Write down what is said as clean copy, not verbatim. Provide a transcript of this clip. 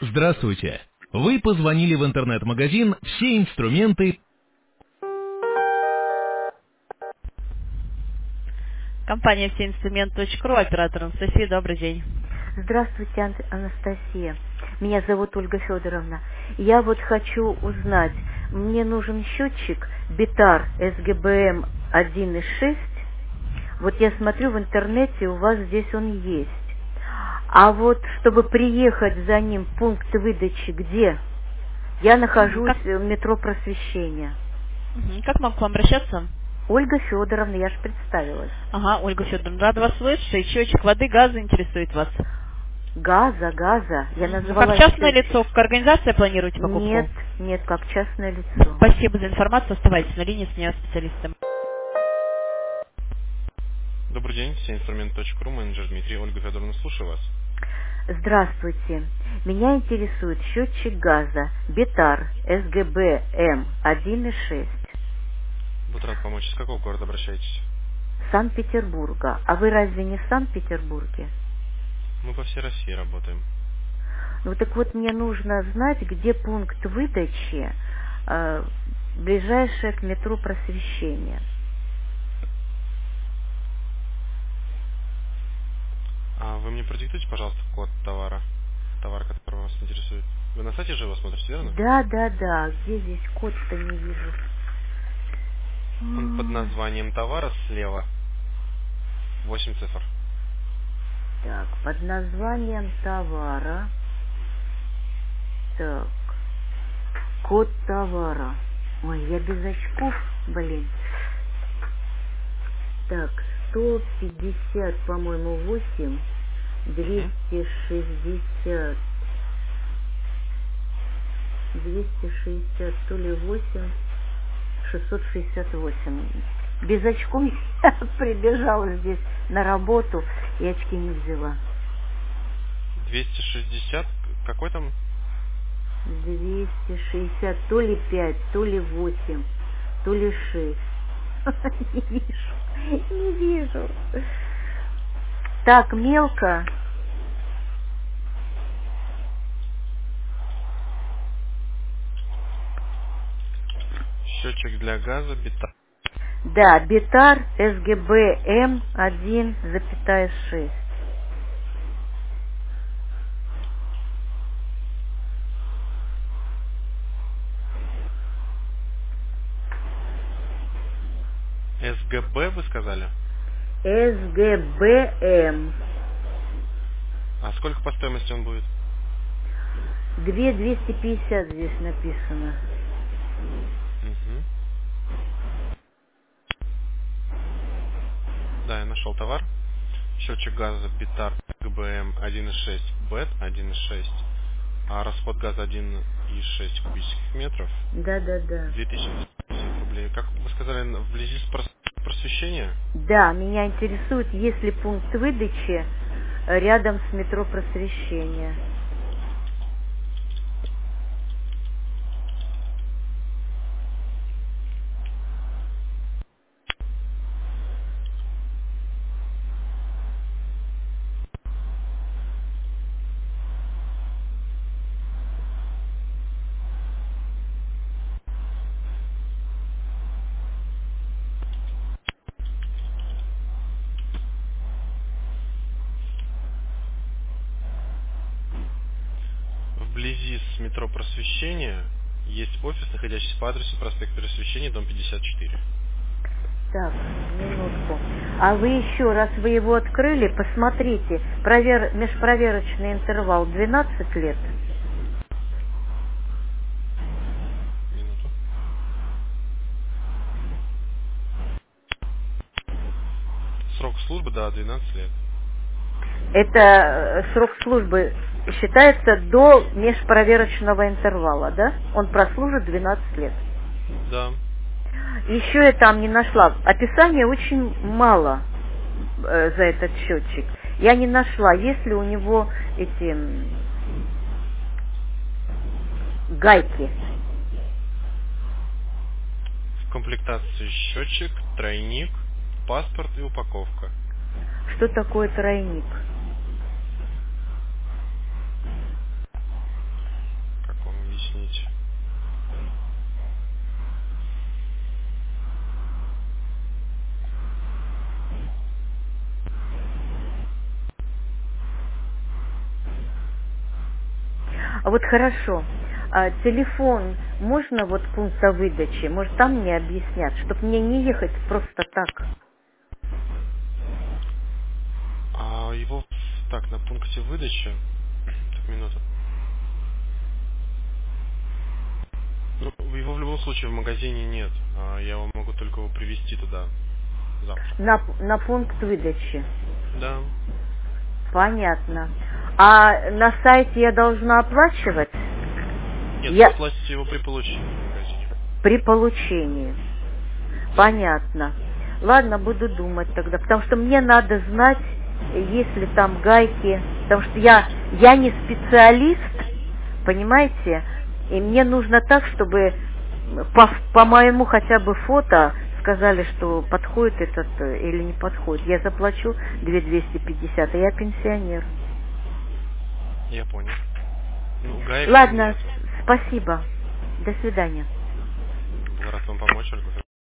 Здравствуйте! Вы позвонили в интернет-магазин «Все инструменты». Компания «Всеинструмент.ру», оператор Анастасия, добрый день. Здравствуйте, Анастасия. Меня зовут Ольга Федоровна. Я вот хочу узнать, мне нужен счетчик Битар СГБМ 1.6. Вот я смотрю в интернете, у вас здесь он есть. А вот, чтобы приехать за ним, пункт выдачи где? Я нахожусь Как, в метро Просвещения. как могу к вам обращаться? Ольга Федоровна, я же представилась. Ага, Ольга Федоровна, рада вас слышать. Счетчик воды, газа интересует вас. Газа. Я Как назвала частное счетчик. лицо, как организация планируете покупку? Нет, как частное лицо. Спасибо за информацию. Оставайтесь на линии с меня специалистом. Добрый день, всеинструмент.ру, менеджер Дмитрий. Ольга Федоровна, слушаю вас. Здравствуйте. Меня интересует счетчик газа Битар СГБМ 1.6 Буду рад помочь. С какого города обращаетесь? Санкт-Петербурга. А вы разве не в Санкт-Петербурге? Мы по всей России работаем. Ну так вот, мне нужно знать, где пункт выдачи, ближайшее к метро Просвещения. А вы мне продиктуйте, пожалуйста, код товара, который вас интересует. Вы на сайте же его смотрите, верно? Да. Где здесь код-то не вижу? Он под названием товара слева. 8 цифр. Так, под названием товара. Так, код товара. Ой, я без очков, блин. Так, 150, по-моему, 8, Угу. 260, 260, то ли 8, 668. Без очков я прибежала здесь на работу и очки не взяла. 260, какой там? 260, то ли 5, то ли 8, то ли 6. Не вижу. Так, мелко. Счетчик для газа, бита. Да, Битар СГБМ 1,6. СГБ вы сказали? СГБМ. А сколько по стоимости он будет? 250 здесь написано. Угу. Да, я нашел товар. Счетчик газа Битар ГБМ 1.6 БЭТ 1.6, а расход газа 1,6 кубических метров, Да. 2050 рублей. Как вы сказали, вблизи просвещения? Да, меня интересует, есть ли пункт выдачи рядом с метро Просвещения. Вблизи с метро Просвещения есть офис, находящийся по адресу проспект Просвещения, дом 54. Так, минутку. А вы еще раз, вы его открыли, посмотрите, межпроверочный интервал 12 лет. Минуту. Срок службы, да, 12 лет. Это срок службы считается до межпроверочного интервала, да? Он прослужит 12 лет. Да. Еще я там не нашла. Описания очень мало за этот счетчик. Я не нашла, есть ли у него эти гайки. В комплектации счетчик, тройник, паспорт и упаковка. Что такое тройник? объяснить. А вот хорошо. А телефон можно вот пункта выдачи? Может, там мне объяснят, чтобы мне не ехать просто так? А его так, на пункте выдачи. Так, минуту. Ну, его в любом случае в магазине нет. Я вам могу только его привезти туда завтра. На пункт выдачи. Да. Понятно. А на сайте я должна оплачивать? Нет, Я вы платите его при получении в магазине. при получении. Да. Понятно. Ладно, буду думать тогда, потому что мне надо знать, есть ли там гайки, потому что я не специалист, понимаете, и мне нужно так, чтобы по моему хотя бы фото сказали, что подходит этот или не подходит. Я заплачу 2250, а я пенсионер. Я понял. Ну, гаек там Ладно, нет. спасибо. До свидания. Был рад вам помочь, Ольга.